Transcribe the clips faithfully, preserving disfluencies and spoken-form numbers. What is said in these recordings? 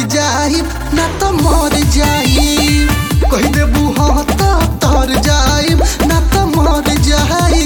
जाई ना तो मर जाई कह देबू हाँ तो तर जाई ना तो मर जाई।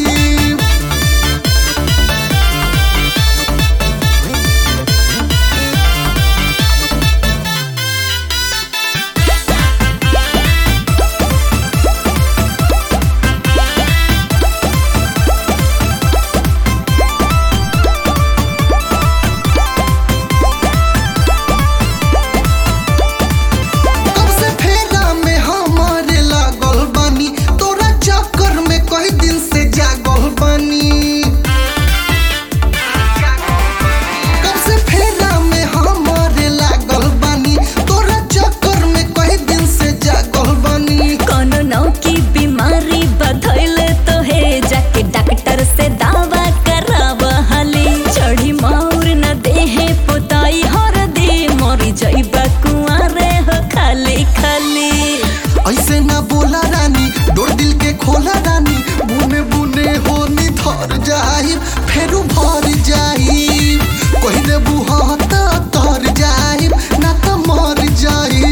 ऐसे ना बोला रानी डोर दिल के खोला रानी बुने बुने हो निधर जाई फेरू भर जाई कह देबू हाँ तो तर जाई ना तो मर जाई।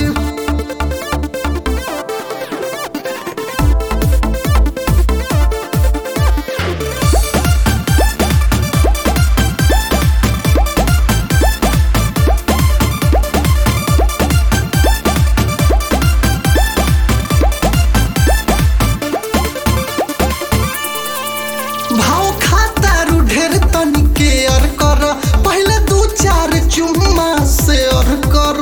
भाव खाता रू ढेर तनी केयर कर पहले दू चार चुम्मा शेयर कर।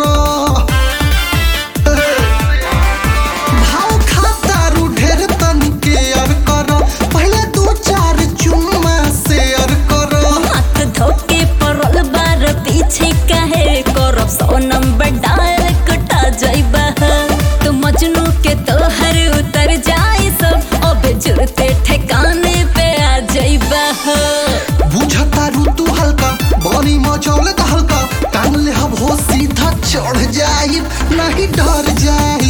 भाव खाता रू ढेर तनी केयर कर पहले दू चार चुम्मा शेयर कर। हाथ धोके पड़ल बार पीछे काहे करब सौ नंबर डायल कटा जाइबा तो मजनू के तोहर उतर जाए सब अब जुड़ते ठिकाने बुझता रू तू हल्का बनी मचौले हल्का टांग ले हम हो सीधा चढ़ जाई नहीं डर जाई।